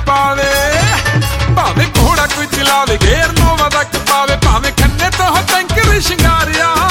ਪਾਵੇ ਭਾਵੇਂ ਘੋੜਾ ਕੋਈ ਚਲਾਵੇ ਗੇਰ ਨੋਵਾ ਤੱਕ ਪਾਵੇ ਭਾਵੇਂ ਖੰਨੇ ਤੋਂ ਟੈਂਕਰ ਸ਼ਿੰਗਾਰਿਆ